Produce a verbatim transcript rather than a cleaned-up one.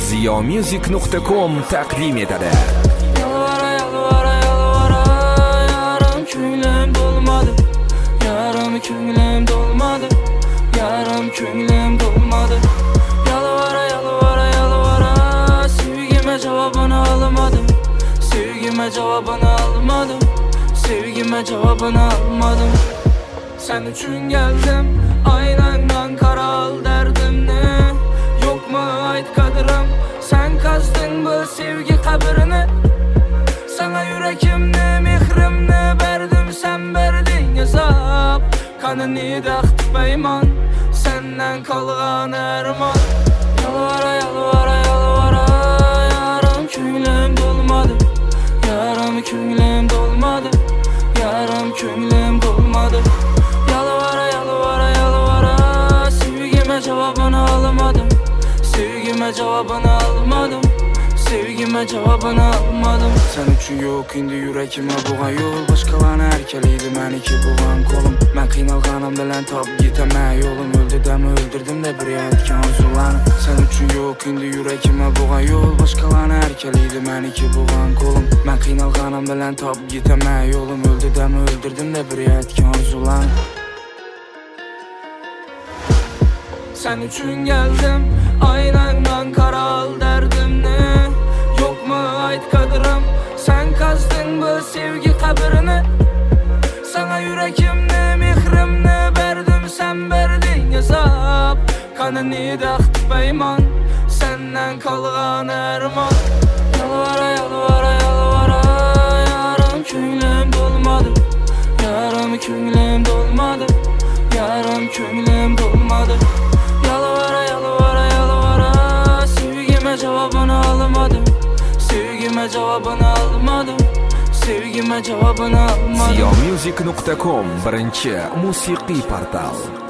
ziyo music nuqta com taqdim etadi. Yalvara yalvara yalvara yarim ko'nglim dolmadi, yarim ko'nglim dolmadi, yarim ko'nglim dolmadi. Yalvara yalvara yalvara sevgime cevabını almadım, sevgime cevabını almadım, sevgime cevabını almadım. Sen üçün geldim, aynandan karal derdim ne? Yok mu ait kadırım? Sen kazdın bu sevgi kabrini. Sana yürekimni, mehrimni verdim, sen verdin hesap. Kanını daxtı peyman, senden kalgan erman. Yalvara yalvara yalvara yarim ko'nglim dolmadi, yarim ko'nglim dolmadi, yarim ko'nglim dolmadi. Yalvara yalvara yalvara sevgime cevabını almadım, sevgime cevabını almadım, sevgime cevabını almadım. Sen üçün yok indi yürekime buğan yol, başkalarına erkeliydi meniki buğan kolum. Ben qiynalganim bilen top giteme yolum, öldü demi öldürdüm de bir etken arzularım. Sen üçün yok indi yürekime buğan yol, başkalarına erkeliydi meniki buğan kolum. Ben qiynalganim bilen top giteme yolum, öldü demi öldürdüm de bir etken arzularım. Sen üçün geldim, aynandan karal derdim ne? Yok mu ait kadırım? Sen kazdın bu sevgi kabrini. Sana yürekimni, mehrimni verdim, sen verdin hesap. Kanını daxtı peyman, senden kalgan erman. Yalvara yalvara yalvara yarim ko'nglim dolmadi, yarim ko'nglim dolmadi, yarim ko'nglim dolmadi. Yalvara yalvara yalvara sevgime cevabını almadım, sevgime cevabını almadım, sevgime cevabını almadım. ziyo music nuqta com birinchi musiqiy portal.